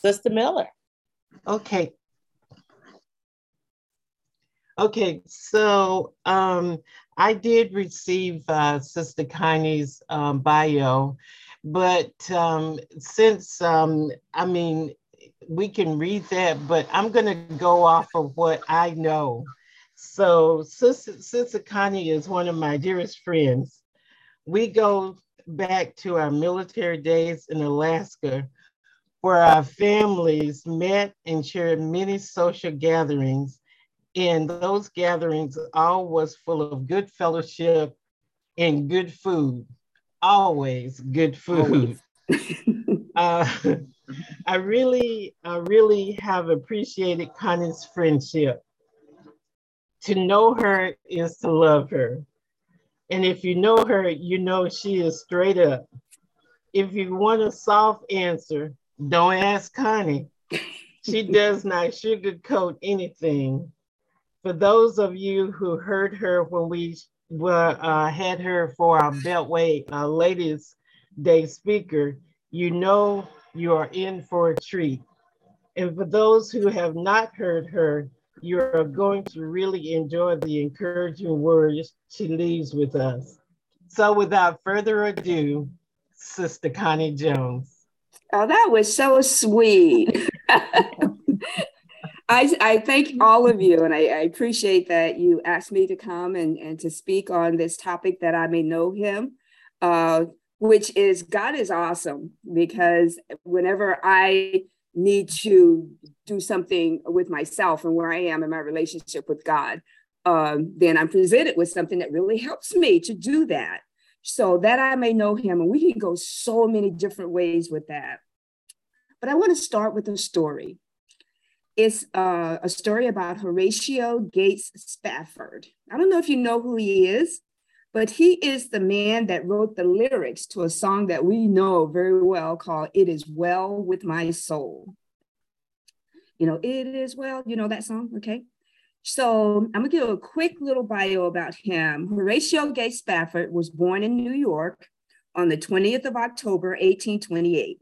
Sister Miller. Okay. Okay, so I did receive Sister Connie's bio, but since I mean, we can read that, but I'm going to go off of what I know. So, Sister Connie is one of my dearest friends. We go back to our military days in Alaska, where our families met and shared many social gatherings, and those gatherings all was full of good fellowship and good food, always good food. Always. uh, I really have appreciated Connie's friendship. To know her is to love her, and if you know her, you know she is straight up. If you want a soft answer, don't ask Connie. She does not sugarcoat anything. For those of you who heard her when we had her for our Beltway Ladies Day speaker, you know you are in for a treat. And for those who have not heard her, you are going to really enjoy the encouraging words she leaves with us. So without further ado, Sister Connie Jones. Oh, that was so sweet. I thank all of you, and I appreciate that you asked me to come and to speak on this topic that I may know him, uh, which is God is awesome, because whenever I need to do something with myself and where I am in my relationship with God, then I'm presented with something that really helps me to do that, so that I may know him. And we can go so many different ways with that. But I want to start with a story. It's a story about Horatio Gates Spafford. I don't know if you know who he is, but he is the man that wrote the lyrics to a song that we know very well called It Is Well With My Soul. You know, it is well, you know that song, okay? So I'm gonna give a quick little bio about him. Horatio Gates Spafford was born in New York on the 20th of October, 1828.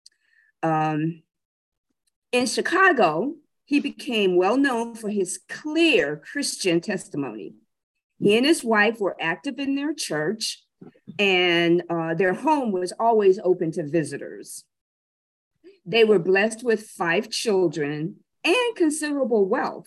In Chicago, he became well known for his clear Christian testimony. He and his wife were active in their church, and their home was always open to visitors. They were blessed with 5 children and considerable wealth.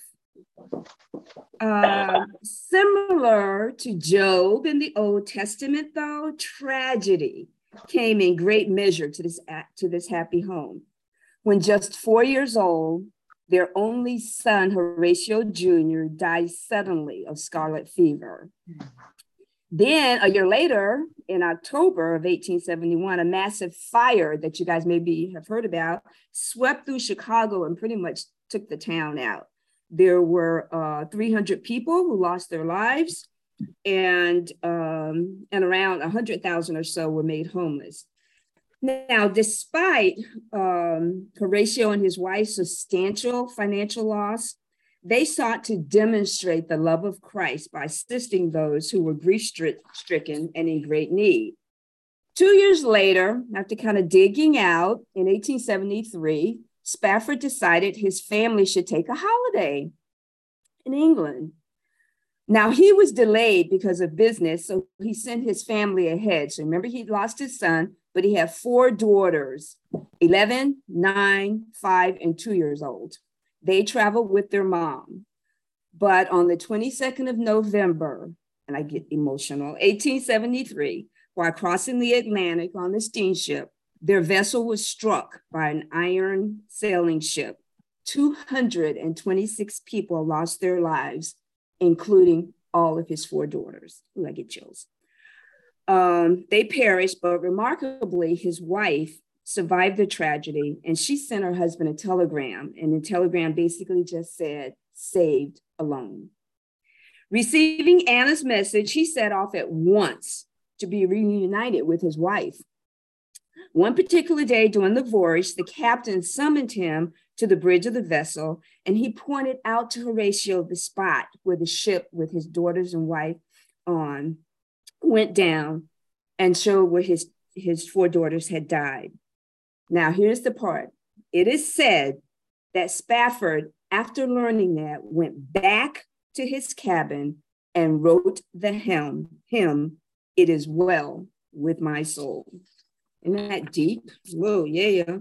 Similar to Job in the Old Testament, though, tragedy came in great measure to this happy home. When just 4 years old, their only son, Horatio Jr., died suddenly of scarlet fever. Then a year later, in October of 1871, a massive fire that you guys maybe have heard about swept through Chicago and pretty much took the town out. There were 300 people who lost their lives, and around 100,000 or so were made homeless. Now, despite Horatio and his wife's substantial financial loss, they sought to demonstrate the love of Christ by assisting those who were grief-stricken and in great need. 2 years later, after kind of digging out in 1873, Spafford decided his family should take a holiday in England. Now, he was delayed because of business, so he sent his family ahead. So remember, he lost his son, but he had 4 daughters, 11, 9, 5, and 2 years old. They traveled with their mom. But on the 22nd of November, and I get emotional, 1873, while crossing the Atlantic on the steamship, their vessel was struck by an iron sailing ship. 226 people lost their lives, including all of his 4 daughters. Ooh, I get chills. They perished, but remarkably, his wife survived the tragedy, and she sent her husband a telegram, and the telegram basically just said, "Saved alone." Receiving Anna's message, he set off at once to be reunited with his wife. One particular day during the voyage, the captain summoned him to the bridge of the vessel, and he pointed out to Horatio the spot where the ship with his daughters and wife on went down, and showed where his 4 daughters had died. Now, here's the part. it is said that Spafford, after learning that, went back to his cabin and wrote the hymn, "It Is Well With My Soul." Isn't that deep? Whoa, yeah.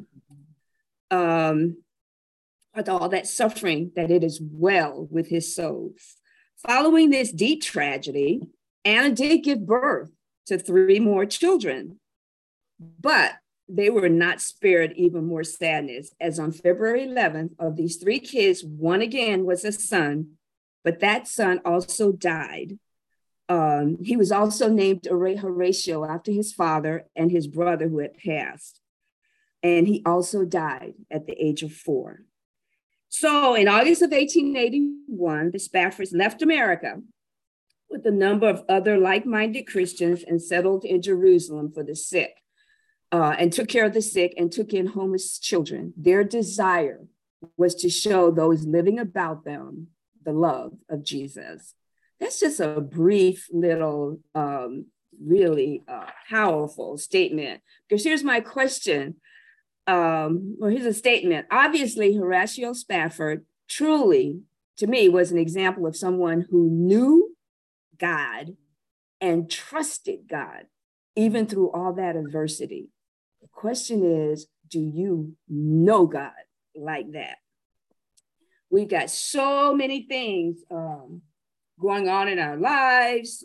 With all that suffering, that it is well with his soul. Following this deep tragedy, Anna did give birth to 3 more children, but they were not spared even more sadness, as on February 11th, of these 3 kids, one again was a son, but that son also died. He was also named Horatio after his father and his brother who had passed. And he also died at the age of 4. So in August of 1881, the Spaffords left America with a number of other like-minded Christians and settled in Jerusalem for the sick, and took care of the sick and took in homeless children. Their desire was to show those living about them the love of Jesus. That's just a brief little, really powerful statement. Because here's my question. Here's a statement. Obviously, Horatio Spafford truly, to me, was an example of someone who knew God and trusted God, even through all that adversity. The question is, do you know God like that? We've got so many things going on in our lives,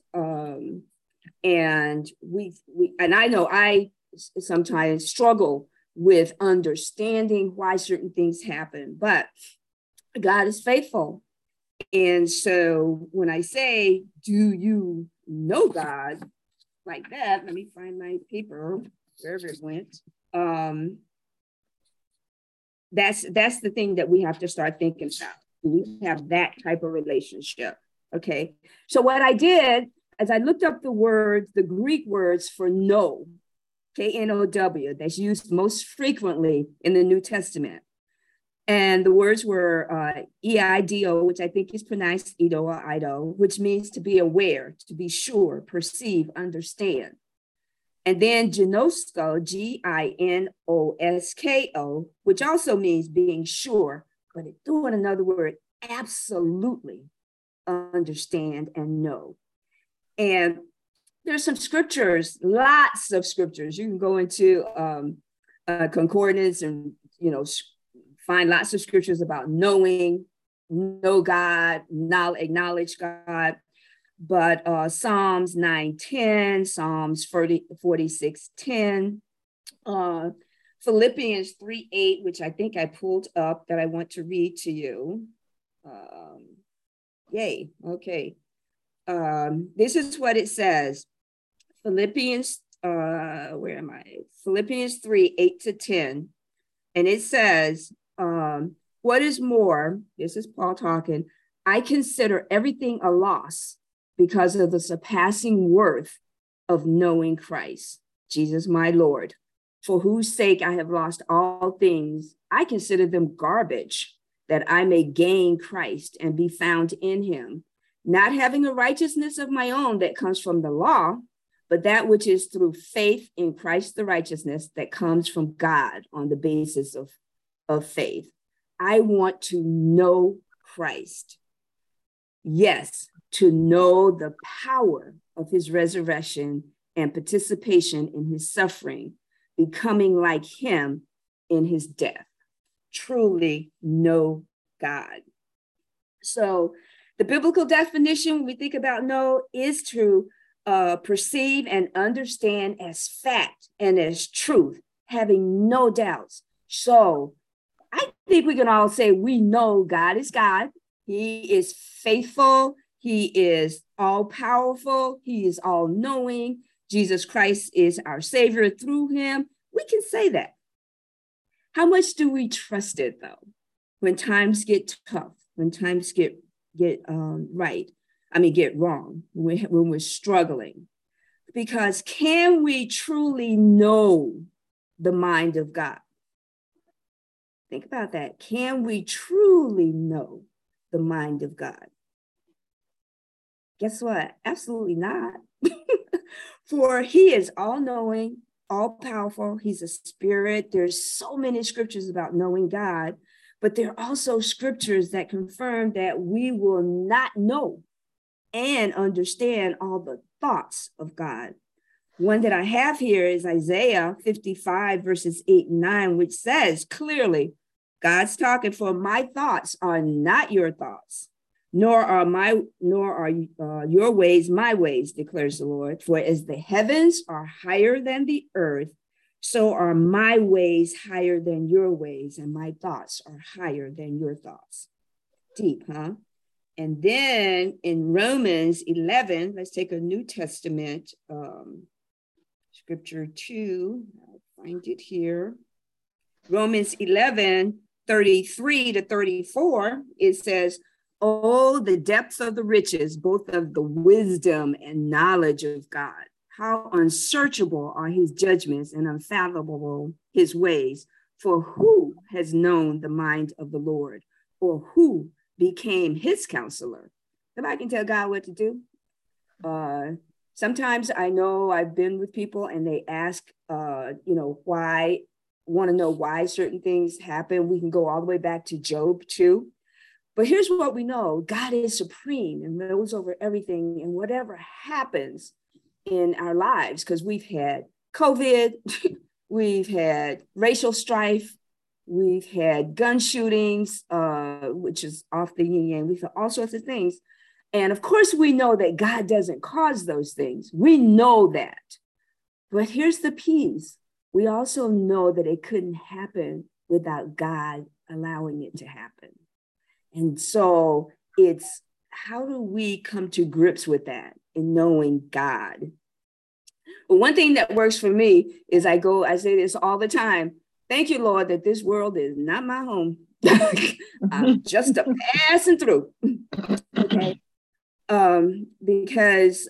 and I know I sometimes struggle with understanding why certain things happen, but God is faithful. And so when I say, do you know God like that? Let me find my paper, wherever it went. That's the thing that we have to start thinking about. Do we have that type of relationship? Okay. So what I did is I looked up the Greek words for know, K-N-O-W, that's used most frequently in the New Testament. And the words were E-I-D-O, which I think is pronounced Ido or Ido, which means to be aware, to be sure, perceive, understand. And then ginosko, G-I-N-O-S-K-O, which also means being sure, but it threw in another word, absolutely understand and know. And there's some scriptures, lots of scriptures. You can go into concordance and, find lots of scriptures about knowing, know God, acknowledge God. But Psalms 9:10, Psalms 46:10, Philippians 3:8, which I think I pulled up that I want to read to you. Yay, okay. This is what it says. Philippians, where am I? Philippians 3:8-10. And it says, what is more, this is Paul talking, I consider everything a loss because of the surpassing worth of knowing Christ, Jesus my Lord, for whose sake I have lost all things. I consider them garbage, that I may gain Christ and be found in him, not having a righteousness of my own that comes from the law, but that which is through faith in Christ, the righteousness that comes from God on the basis of faith. I want to know Christ. Yes, to know the power of his resurrection and participation in his suffering, becoming like him in his death. Truly know God. So the biblical definition, when we think about know, is to perceive and understand as fact and as truth, having no doubts. So I think we can all say we know God is God. He is faithful. He is all powerful. He is all knowing. Jesus Christ is our Savior through him. We can say that. How much do we trust it though? When times get tough, when times get wrong, when we're struggling. Because can we truly know the mind of God? Think about that. Can we truly know the mind of God? Guess what? Absolutely not. For he is all knowing, all powerful. He's a spirit. There's so many scriptures about knowing God, but there are also scriptures that confirm that we will not know and understand all the thoughts of God. One that I have here is Isaiah 55 verses 8 and 9, which says clearly, God's talking, for my thoughts are not your thoughts, nor are your ways my ways, declares the Lord. For as the heavens are higher than the earth, so are my ways higher than your ways, and my thoughts are higher than your thoughts. Deep, huh? And then in Romans 11, let's take a New Testament scripture too. I'll find it here. Romans 11, 33 to 34, it says, oh, the depths of the riches, both of the wisdom and knowledge of God. How unsearchable are his judgments and unfathomable his ways. For who has known the mind of the Lord, or who became his counselor? Nobody can tell God what to do. Sometimes I know I've been with people and they ask, why, want to know why certain things happen. We can go all the way back to Job too. But here's what we know. God is supreme and knows over everything, and whatever happens in our lives, because we've had COVID, we've had racial strife, we've had gun shootings, which is off the yin yang. We've had all sorts of things. And of course, we know that God doesn't cause those things. We know that. But here's the piece. We also know that it couldn't happen without God allowing it to happen. And so it's, how do we come to grips with that in knowing God? But one thing that works for me is I say this all the time. Thank you, Lord, that this world is not my home. I'm just a passing through. Okay. Because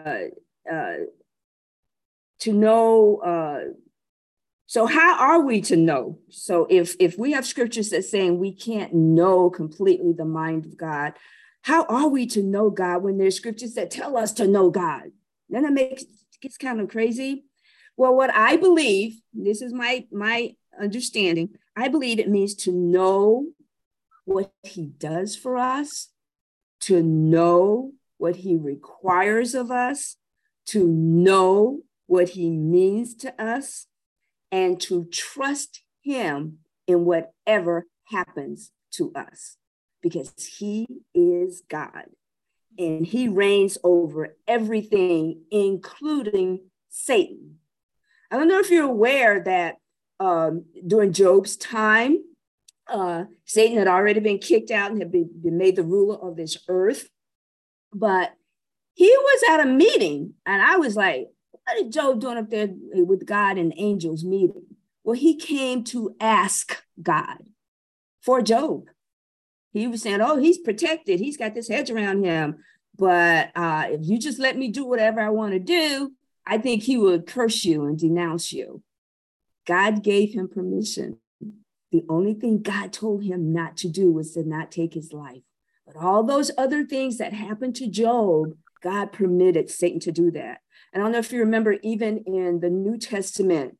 to know, so how are we to know? So if we have scriptures that saying we can't know completely the mind of God, how are we to know God when there's scriptures that tell us to know God? Then it gets kind of crazy. Well, what I believe, this is my understanding, I believe it means to know what he does for us, to know what he requires of us, to know what he means to us, and to trust him in whatever happens to us, because he is God and he reigns over everything, including Satan. I don't know if you're aware that during Job's time, Satan had already been kicked out and had been made the ruler of this earth. But he was at a meeting, and I was like, what is Job doing up there with God and angels meeting? Well, he came to ask God for Job. He was saying, oh, he's protected. He's got this hedge around him. But if you just let me do whatever I want to do, I think he would curse you and denounce you. God gave him permission. The only thing God told him not to do was to not take his life. But all those other things that happened to Job, God permitted Satan to do that. And I don't know if you remember, even in the New Testament,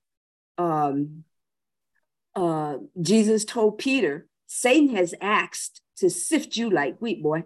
Jesus told Peter, Satan has asked to sift you like wheat, boy.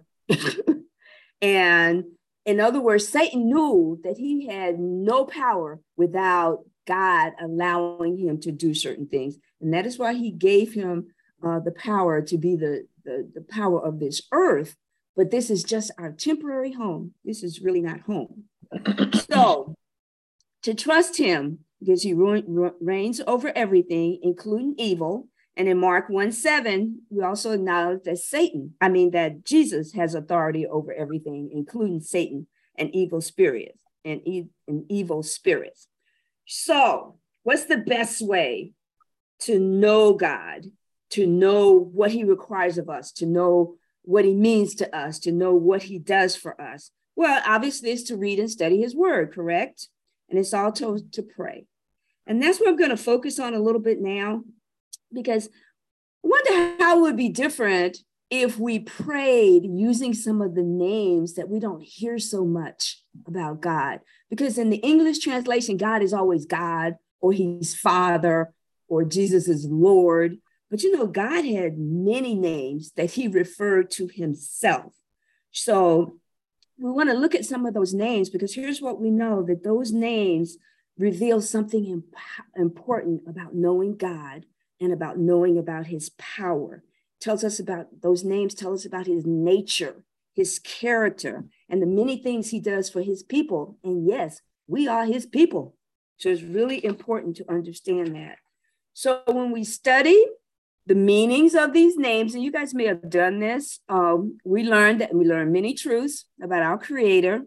And in other words, Satan knew that he had no power without God allowing him to do certain things. And that is why he gave him the power to be the power of this earth. But this is just our temporary home. This is really not home. So to trust him, because he reigns over everything, including evil. And in Mark 1:7, we also acknowledge that Jesus has authority over everything, including Satan and evil spirits and evil spirits. So what's the best way to know God, to know what he requires of us, to know what he means to us, to know what he does for us? Well, obviously it's to read and study his word, correct? And it's also to pray. And that's what I'm going to focus on a little bit now, because I wonder how it would be different if we prayed using some of the names that we don't hear so much about God. Because in the English translation, God is always God, or he's Father, or Jesus is Lord. But you know, God had many names that he referred to himself. So we want to look at some of those names, because here's what we know, that those names reveal something important about knowing God and about knowing about his power. Tells us about, those names tell us about his nature, his character, and the many things he does for his people. And yes, we are his people. So it's really important to understand that. So when we study the meanings of these names, and you guys may have done this, we learned many truths about our Creator.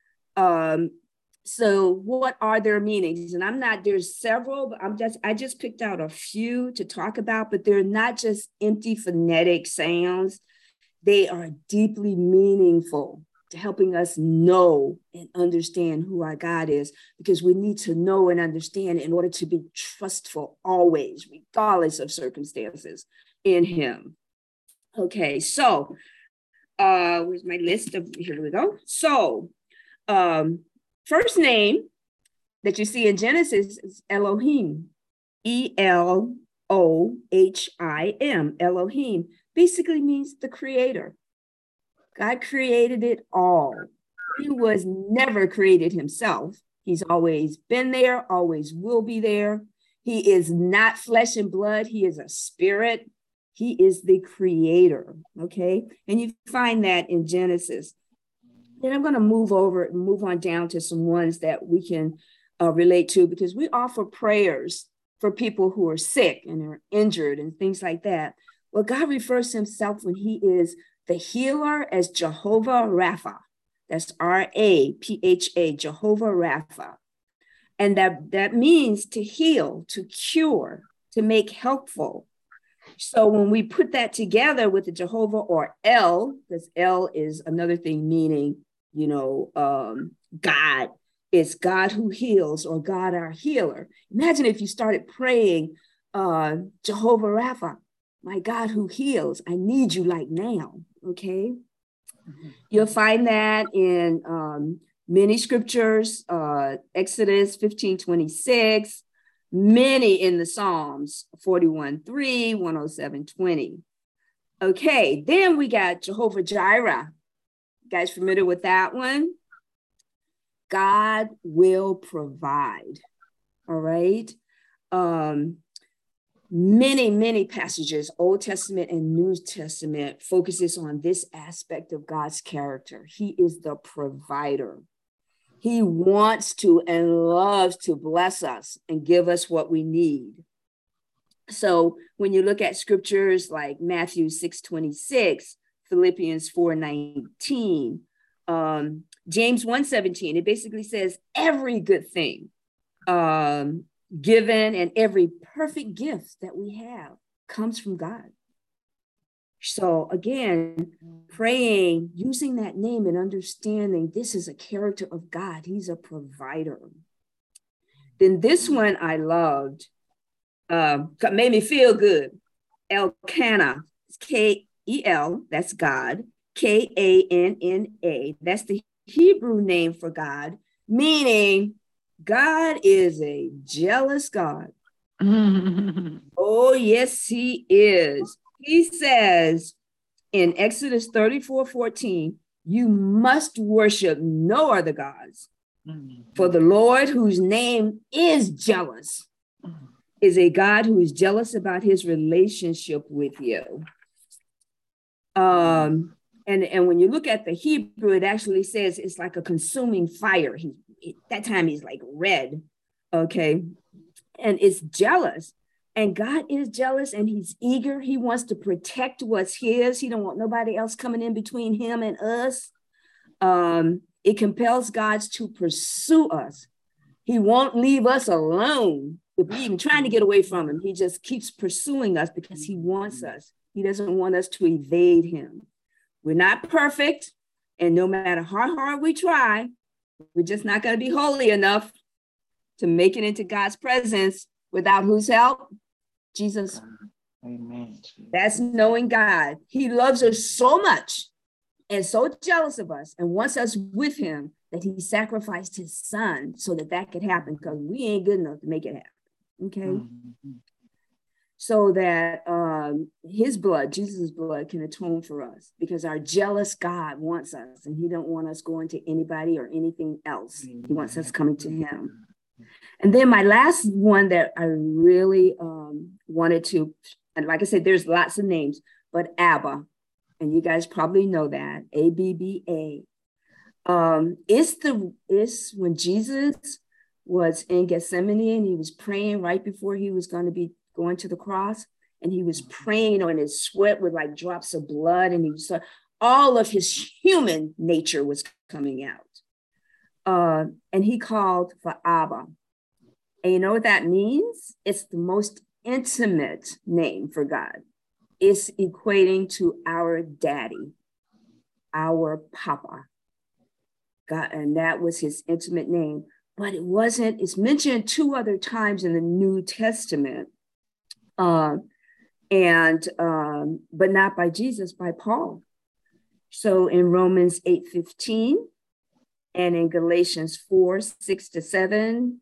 So what are their meanings? And there's several, but I just picked out a few to talk about, but they're not just empty phonetic sounds. They are deeply meaningful to helping us know and understand who our God is, because we need to know and understand in order to be trustful always, regardless of circumstances, in him. Okay, so where's my list of, here we go. So first name that you see in Genesis is Elohim, Elohim. Elohim basically means the creator. God created it all. He was never created himself. He's always been there, always will be there. He is not flesh and blood. He is a spirit. He is the creator, okay? And you find that in Genesis. Then I'm going to move on down to some ones that we can relate to, because we offer prayers for people who are sick and are injured and things like that. Well, God refers to himself when he is the healer as Jehovah Rapha. That's R-A-P-H-A, Jehovah Rapha. And that means to heal, to cure, to make helpful. So when we put that together with the Jehovah, or El, because El is another thing meaning, God, it's God who heals, or God our healer. Imagine if you started praying, Jehovah Rapha, my God who heals, I need you like now, okay? Mm-hmm. You'll find that in many scriptures, Exodus 15:26, many in the Psalms, 41:3, 107:20. Okay, then we got Jehovah Jireh. You guys familiar with that one? God will provide, all right? Many passages, Old Testament and New Testament, focuses on this aspect of God's character. He is the provider. He wants to and loves to bless us and give us what we need. So when you look at scriptures like Matthew 6:26, Philippians 4:19, James 1:17, it basically says every good thing given and every perfect gift that we have comes from God. So again, praying, using that name and understanding this is a character of God. He's a provider. Then this one I loved, made me feel good. Elkanah, K-E-L, that's God, K-A-N-N-A, that's the Hebrew name for God, meaning God is a jealous God. Oh, yes, he is. He says in Exodus 34:14, you must worship no other gods, for the Lord, whose name is jealous, is a God who is jealous about his relationship with you. And when you look at the Hebrew, it actually says it's like a consuming fire. That time he's like red, okay? And it's jealous. And God is jealous and he's eager. He wants to protect what's his. He don't want nobody else coming in between him and us. It compels God to pursue us. He won't leave us alone if we're even trying to get away from him. He just keeps pursuing us because he wants us. He doesn't want us to evade him. We're not perfect. And no matter how hard we try, we're just not going to be holy enough to make it into God's presence without whose help? Jesus. Amen. That's knowing God. He loves us so much and so jealous of us and wants us with him that he sacrificed his son so that could happen, because we ain't good enough to make it happen. Okay. Mm-hmm. So that his blood, Jesus' blood, can atone for us, because our jealous God wants us, and he don't want us going to anybody or anything else. He wants us coming to him. And then my last one that I really wanted to, and like I said, there's lots of names, but Abba, and you guys probably know that, ABBA. It's when Jesus was in Gethsemane and he was praying right before he was going to be going to the cross, and he was praying on his sweat with like drops of blood, and he was all of his human nature was coming out. And he called for Abba. And you know what that means? It's the most intimate name for God. It's equating to our daddy, our papa. God, and that was his intimate name. But it wasn't, it's mentioned 2 other times in the New Testament. But not by Jesus, by Paul. So in Romans 8:15 and in Galatians 4:6-7,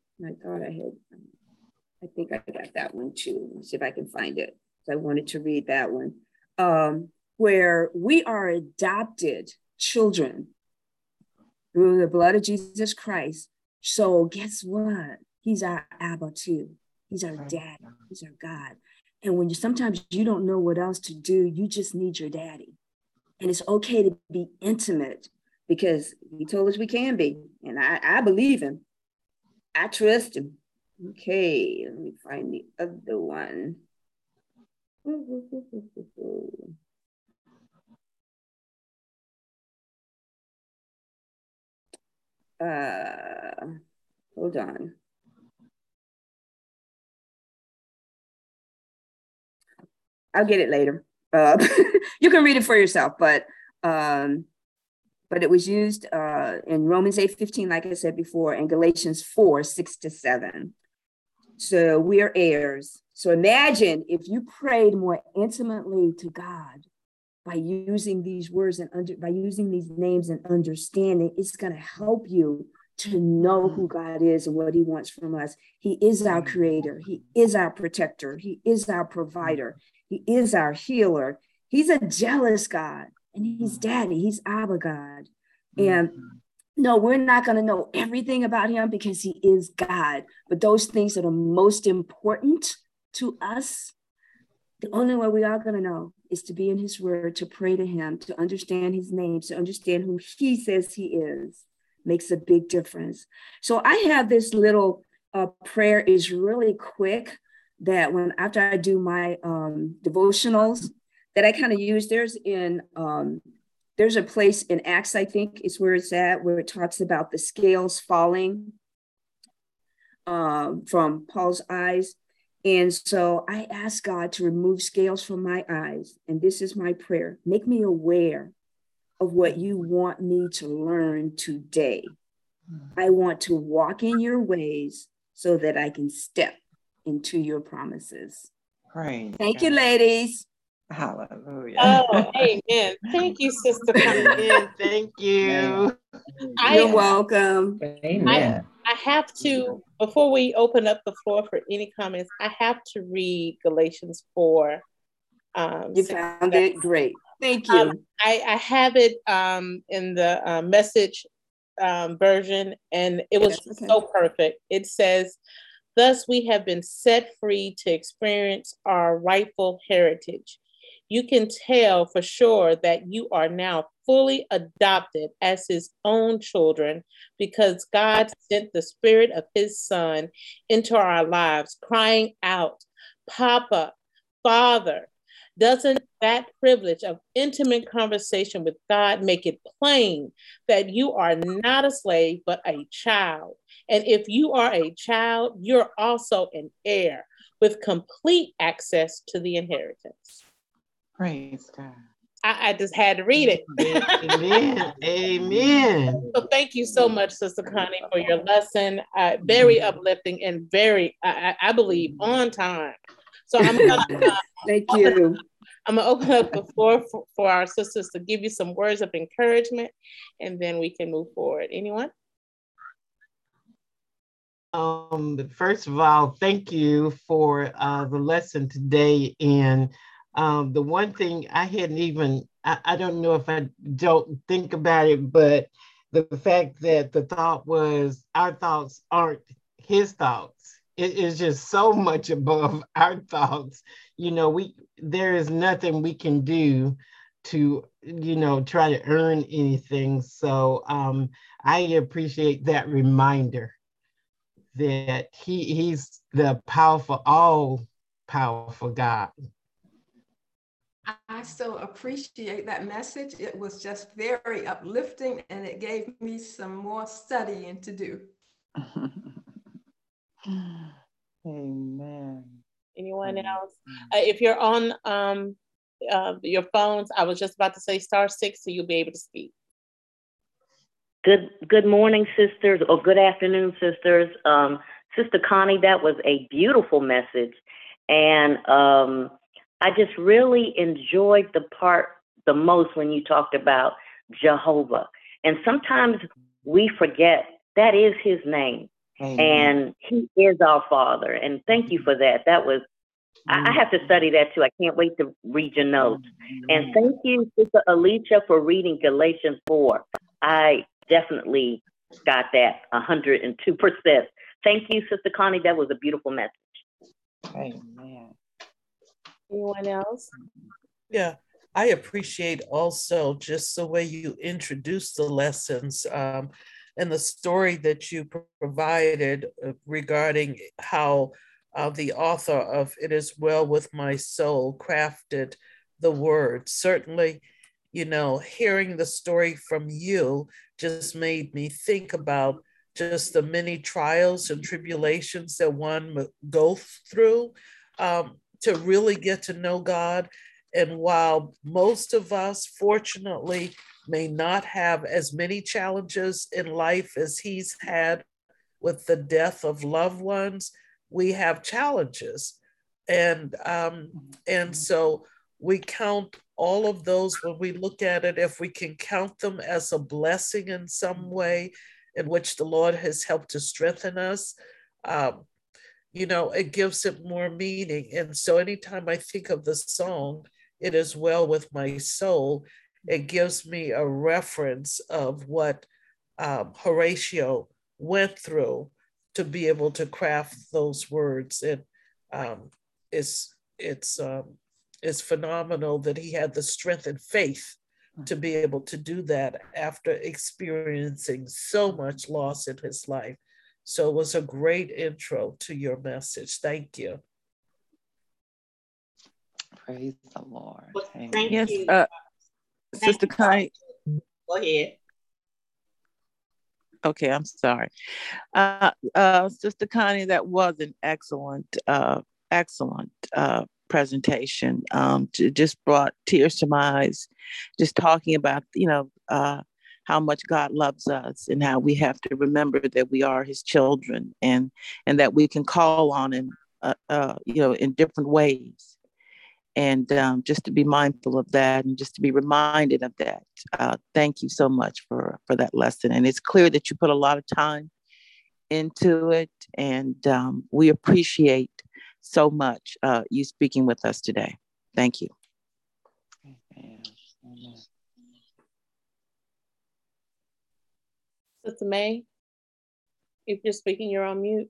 I think I got that one too. Let's see if I can find it. So I wanted to read that one. Where we are adopted children through the blood of Jesus Christ. So guess what? He's our Abba too. He's our dad. He's our God. And when sometimes you don't know what else to do, you just need your daddy. And it's okay to be intimate, because he told us we can be. And I believe him. I trust him. Okay, let me find the other one. Hold on. I'll get it later. You can read it for yourself, but it was used in Romans 8:15, like I said before, and Galatians 4:6-7. So we are heirs. So imagine if you prayed more intimately to God by using these words and by using these names and understanding, it's going to help you to know who God is and what he wants from us. He is our creator. He is our protector. He is our provider. He is our healer. He's a jealous God, and he's daddy. He's Abba God. And no, we're not going to know everything about him because he is God. But those things that are most important to us, the only way we are going to know is to be in his word, to pray to him, to understand his name, to understand who he says he is. Makes a big difference. So I have this little prayer, is really quick, that after I do my devotionals, that I kind of use. There's a place in Acts, I think is where it's at, where it talks about the scales falling from Paul's eyes. And so I ask God to remove scales from my eyes. And this is my prayer. Make me aware of what you want me to learn today. I want to walk in your ways so that I can step into your promises. Praise Thank God. you, ladies. Hallelujah. Oh, amen. Thank you, Sister Connie. Thank you. You're welcome. Amen. I have to, before we open up the floor for any comments, I have to read Galatians 4. You found it? Great. Thank you. I have it in the Message version, and it was so perfect. It says, "Thus we have been set free to experience our rightful heritage. You can tell for sure that you are now fully adopted as his own children because God sent the Spirit of his Son into our lives, crying out, 'Papa, Father.' Doesn't that privilege of intimate conversation with God make it plain that you are not a slave, but a child? And if you are a child, you're also an heir with complete access to the inheritance." Praise God. I just had to read it. Amen. Amen. So thank you so much, Sister Connie, for your lesson. Very uplifting and very, I believe, on time. So I'm gonna Thank you. I'm gonna open up the floor for our sisters to give you some words of encouragement, and then we can move forward. Anyone? First of all, thank you for the lesson today. And the one thing I hadn't even, I don't know if I don't think about it, but the fact that the thought was our thoughts aren't his thoughts. It is just so much above our thoughts. You know, there is nothing we can do to, try to earn anything. So I appreciate that reminder that he's the all powerful God. I so appreciate that message. It was just very uplifting, and it gave me some more studying to do. Amen. Anyone else? If you're on your phones, I was just about to say *6, so you'll be able to speak. Good morning, sisters, or good afternoon, sisters. Sister Connie, that was a beautiful message. And I just really enjoyed the part the most when you talked about Jehovah. And sometimes we forget that is his name. Amen. And he is our Father. And thank you for that. That was, I have to study that too. I can't wait to read your notes. And thank you, Sister Alicia, for reading Galatians 4. I definitely got that 102%. Thank you, Sister Connie. That was a beautiful message. Amen. Anyone else? Yeah, I appreciate also just the way you introduced the lessons and the story that you provided regarding how the author of It Is Well With My Soul crafted the word. Certainly, hearing the story from you just made me think about just the many trials and tribulations that one go through to really get to know God. And while most of us, fortunately, may not have as many challenges in life as he's had with the death of loved ones, we have challenges. And so we count all of those when we look at it, if we can count them as a blessing in some way in which the Lord has helped to strengthen us, it gives it more meaning. And so anytime I think of the song, It Is Well With My Soul, it gives me a reference of what Horatio went through to be able to craft those words. And it's phenomenal that he had the strength and faith to be able to do that after experiencing so much loss in his life. So it was a great intro to your message. Thank you. Praise the Lord. Well, thank you. Sister Connie. Go ahead. Okay, I'm sorry. Sister Connie, that was an excellent presentation. Just brought tears to my eyes, just talking about, how much God loves us and how we have to remember that we are his children and that we can call on him, in different ways. And just to be mindful of that and just to be reminded of that. Thank you so much for that lesson. And it's clear that you put a lot of time into it. And we appreciate so much you speaking with us today. Thank you. Amen. Sister May, if you're speaking, you're on mute.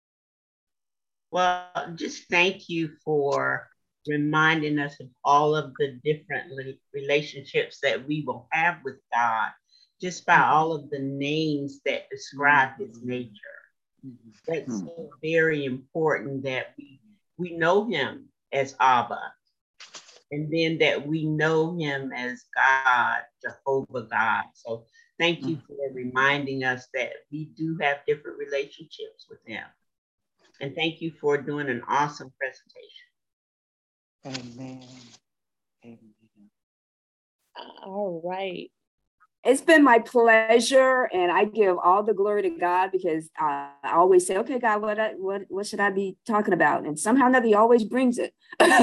Well, just thank you for reminding us of all of the different relationships that we will have with God, just by all of the names that describe his nature. That's so very important that we know him as Abba, and then that we know him as God, Jehovah God. So thank you for reminding us that we do have different relationships with him. And thank you for doing an awesome presentation. Amen. Amen. All right. It's been my pleasure, and I give all the glory to God because I always say, okay, God, what should I be talking about? And somehow or another, he always brings it.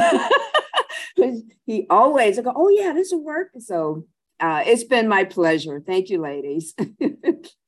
He always, I go, oh yeah, this will work. So it's been my pleasure. Thank you, ladies.